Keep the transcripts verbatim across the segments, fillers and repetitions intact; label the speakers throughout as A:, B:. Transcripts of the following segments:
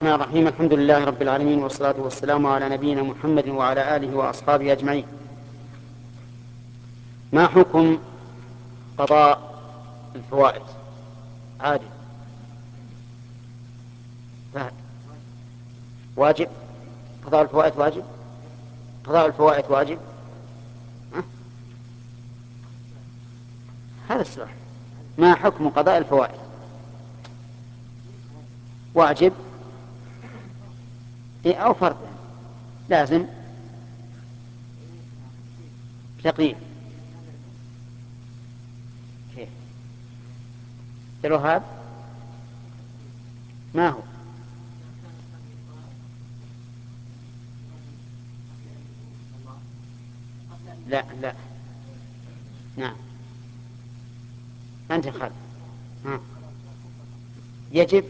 A: الرحمن الرحيم. الحمد لله رب العالمين، والصلاة والسلام على نبينا محمد وعلى آله وأصحابه أجمعين. ما حكم قضاء الفوائد؟ عادل فهد. واجب. قضاء الفوائد واجب. قضاء الفوائد واجب. ها؟ هذا السؤال. ما حكم قضاء الفوائد؟ واجب إيه أو فرض؟ لازم تقييم. كيف الوهاب؟ ما هو؟ لا لا. نعم. أنت خالد. ها. يجب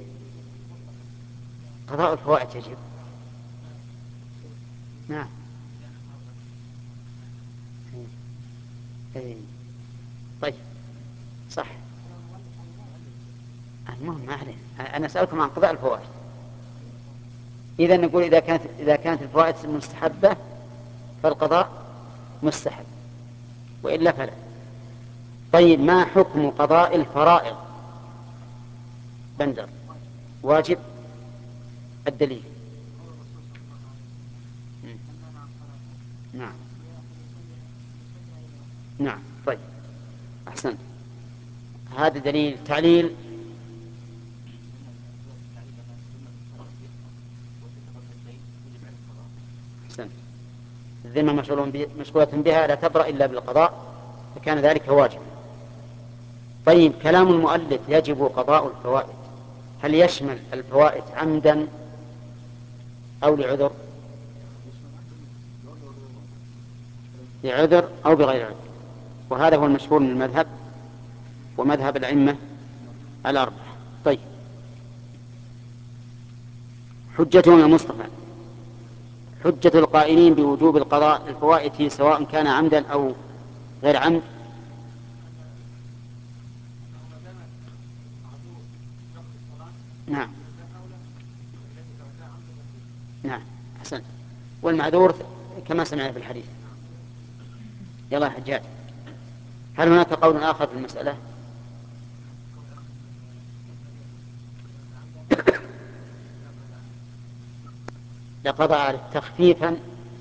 A: قضاء الفوائد يجب. نعم. إيه. طيب صح. المهم ما عليه، أنا أسألكم عن قضاء الفوائد. إذا نقول إذا كانت إذا كانت الفوائد مستحبة فالقضاء مستحب، وإلا فلا. طيب ما حكم قضاء الفرائض؟ بندر. واجب. الدليل. نعم. نعم. طيب أحسنت. هذا دليل. تعليل. أحسنت. الذمة مشغولة بها لا تبرأ إلا بالقضاء، فكان ذلك واجب. طيب كلام المؤلف يجب قضاء الفوائد، هل يشمل الفوائد عمدا أو لعذر؟ لعذر أو بغير عذر، وهذا هو المشهور من المذهب ومذهب الأئمة الأربعة. طيب حجتهم يا مصطفى. حجة القائلين بوجوب القضاء الفوائد سواء كان عمدا أو غير عمد. نعم. نعم أحسنت. والمعذور كما سمعنا في الحديث. يلا يا حجاج، هل هناك قول آخر في المسألة؟ لقضى عليه تخفيفا.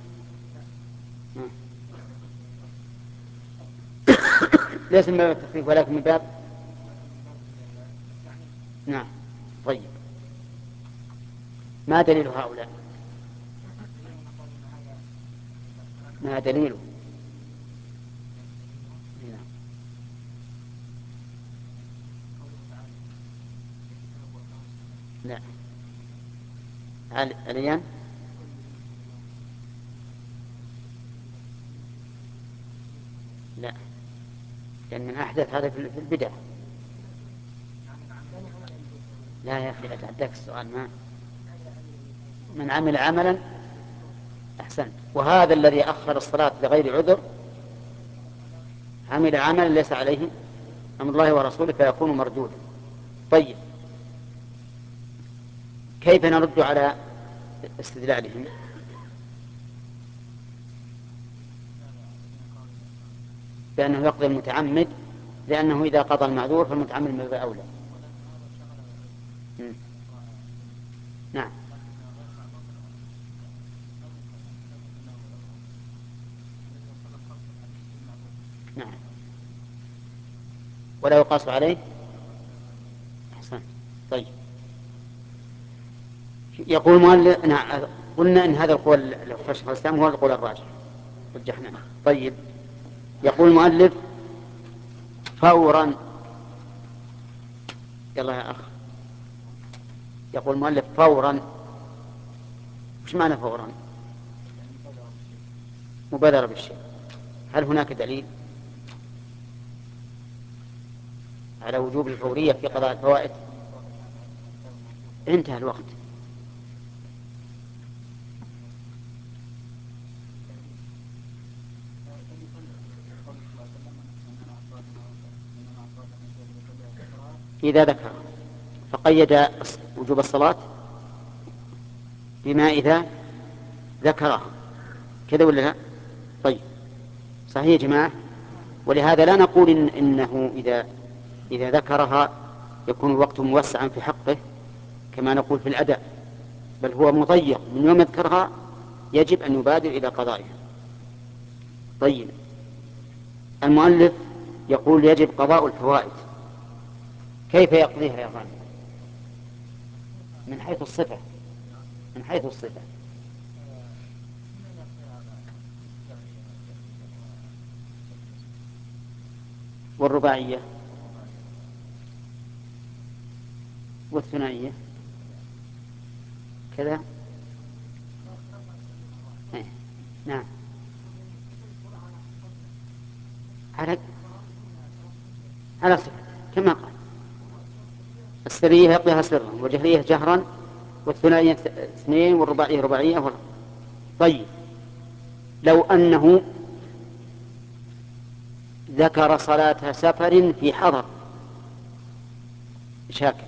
A: ليس من باب التخفيف ولكن من باب. نعم. طيب ما دليل هؤلاء؟ ما دليله؟ نعم. لا. عليان. لا، لأن من أحدث هذا في البدع. لا يا أخي أتعداك السؤال. ما من عمل عملا. أحسنت. وهذا الذي أخر الصلاة لغير عذر عمل عملا ليس عليه أمر الله ورسوله فيكون مردودا. طيب كيف نرد على استدلالهم؟ بأنه يقضي المتعمد، لأنه إذا قضى المعذور فالمتعمد من باب أولى. نعم. نعم. ولا يقاس عليه. أحسن. طيب يقول مؤلف. نعم. قلنا إن هذا القول لو فشل الإسلام هو القول الراجح، رجحنا. طيب يقول المؤلف فورا. يلا يا أخ. يقول المؤلف فورا. وش معنى فورا؟ مبادرة بالشيء. هل هناك دليل على وجوب الفورية في قضاء الفوائد؟ انتهى الوقت. إذا ذكر فقيد وجوب الصلاة بما إذا ذكرها كذا ولا لا؟ طيب صحيح يا جماعة. ولهذا لا نقول إن إنه إذا إذا ذكرها يكون الوقت موسعا في حقه كما نقول في الأداء، بل هو مضيق من يوم يذكرها يجب أن يبادر إلى قضائها. طيب المؤلف يقول يجب قضاء الفوائد، كيف يقضيها يا غالب؟ من حيث الصفة، من حيث الصفة. والرباعية والثنائية كذا. إيه. نعم. على على صفة كما قال، السرية يقضيها سرا، والجهرية جهرا، والثنائية اثنين، والرباعية رباعية وال... طيب لو أنه ذكر صلاة سفر في حضر، شاكر،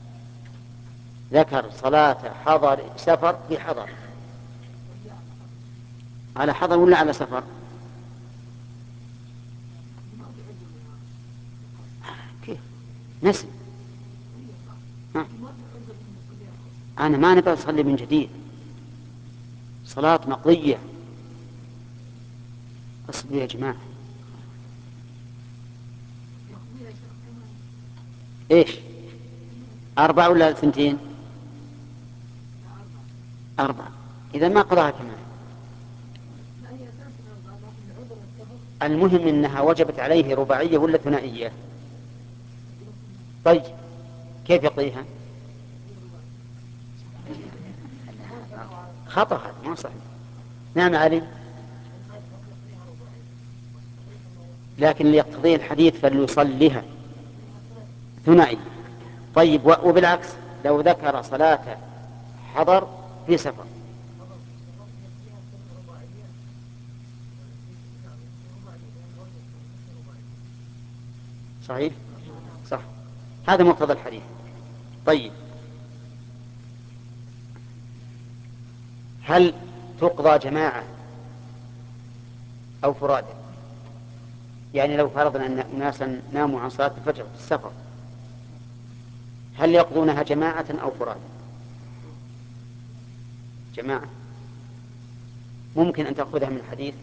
A: ذكر صلاة حضر سفر في حضر، على حضر ولا على سفر؟ كيف نسي؟ ها؟ أنا ما نبغى أصلي من جديد، صلاة مقضية. أصبروا يا جماعة. إيش أربعة ولا ثنتين؟ أربعة. إذا ما قضاها كمان. المهم إنها وجبت عليه رباعية ولا ثنائية؟ طيب كيف يقضيها؟ خطأ، هذا ما صحيح. نعم علي، لكن ليقتضي الحديث فليصليها ثنائي. طيب وبالعكس لو ذكر صلاة حضر في سفر؟ صحيح صح، هذا مقتضى الحديث. طيب هل تقضى جماعة أو فرادى؟ يعني لو فرضنا أن أناسا ناموا عن صلاة الفجر في السفر، هل يقضونها جماعة أو فرادى؟ جماعة. ممكن أن تأخذها من الحديث.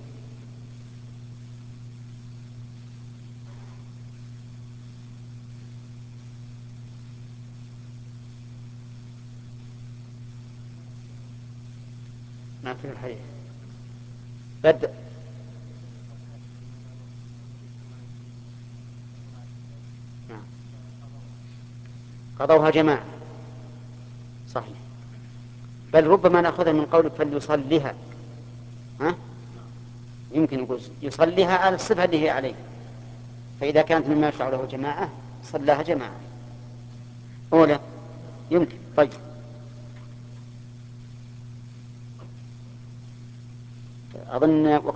A: ما في الحديث بدأ. نعم. قضوها جماعة صحيح، بل ربما نأخذها من قولك فليصليها. ها؟ يمكن يقول يصليها على الصفة اللي هي عليه، فإذا كانت مما يشرع له جماعة صلاها جماعة أولى. يمكن. طيب أظن